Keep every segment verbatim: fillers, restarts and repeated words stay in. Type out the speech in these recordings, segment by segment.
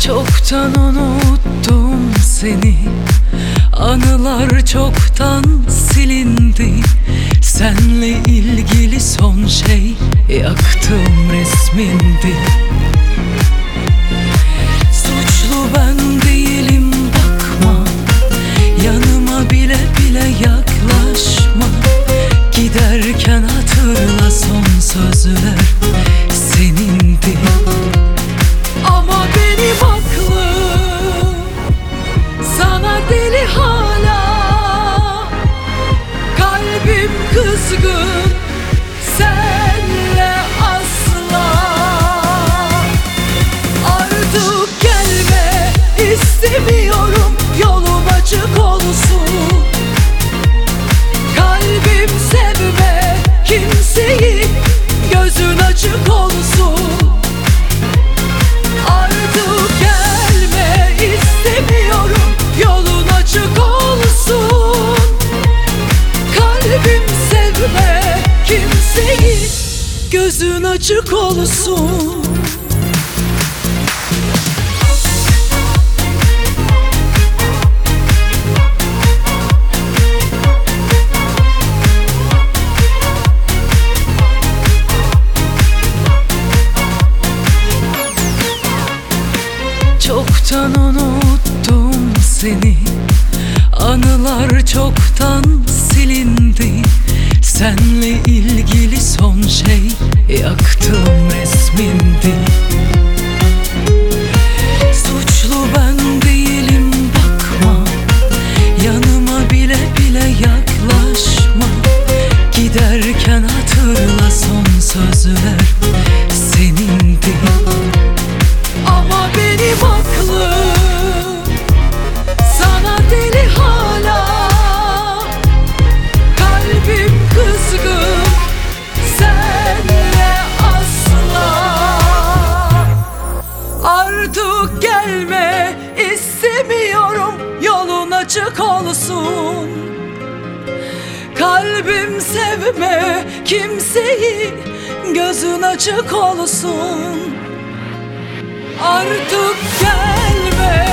Çoktan unuttum seni, anılar çoktan silindi. Senle ilgili son şey yaktığım resmindi. Suçlu ben değilim, bakma yanıma, bile bile yaklaşma. Giderken hatırla, son sözler senindi. Ama benim aklım sana deli hala. Kalbim kızgın, senle asla. Artık gelme istemiyorum, yolum açık olsun. Kalbim sevme kimseyi, gözün açık olsun. Artık gelme istemiyorum, yolun açık olsun. Kalbim sevme kimseyi, gözün açık olsun. Çoktan unuttum seni, anılar çoktan silindi. Senle ilgili son şey yaktığım resmindi. Suçlu ben değilim, bakma yanıma, bile bile yaklaşma. Giderken hatırla, son sözler senindi. Ama benim aklım sana deli hala. Kalbim kızgın, senle asla. Artık gelme istemiyorum, yolun açık olsun. Kalbim sevme kimseyi, gözün açık olsun. Artık gelme.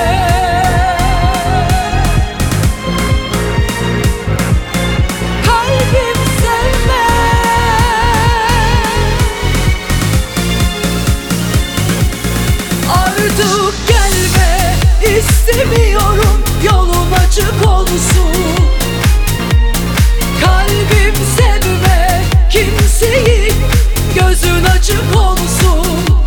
Kalbim sevme. Artık gelme istemiyorum, yolun açık olsun. Kalbim sevme kimseyi, gözün açık olsun.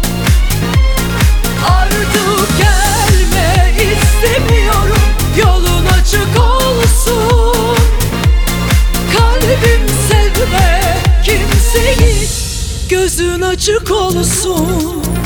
Artık gelme istemiyorum, yolun açık olsun. Kalbim sevme kimseyi, gözün açık olsun.